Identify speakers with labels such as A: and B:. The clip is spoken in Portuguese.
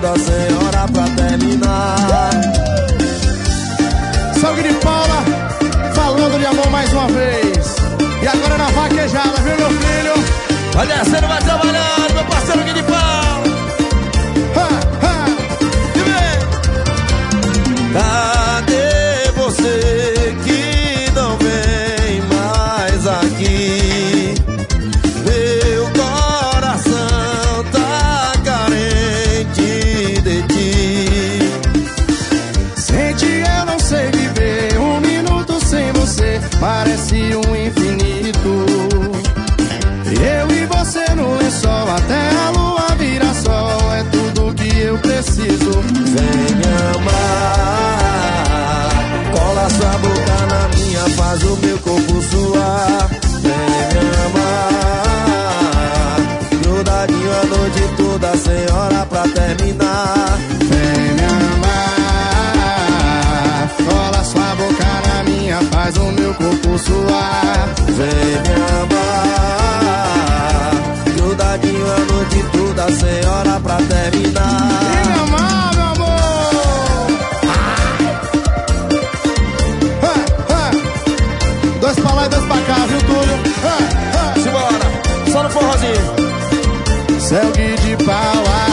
A: toda, senhora, pra terminar.
B: Salve de Paula, falando de amor mais uma vez. E agora na vaquejada, viu, meu filho?
A: Vai descendo, vai trabalhando, meu parceiro Gui de Paula. E vem! Cadê você que não vem mais aqui? Meu coração tá carente de ti.
B: Sente, eu não sei viver um minuto sem você, parece um infinito. Eu e você no lençol, até a lua vira sol, é tudo que eu preciso.
A: Vem me amar, cola sua boca na minha, faz o meu corpo suar. Vem me amar, grudadinho a noite toda, senhora, pra terminar.
B: Vem me amar, cola sua boca na minha, faz o meu corpo suar.
A: Vem me amar, grudadinho a noite toda, senhora, pra terminar.
B: E me amar, meu amor. Dois pra lá e dois pra cá, viu, Túlio?
A: Simbora, só no forrozinho.
B: Céu Gui de Paula.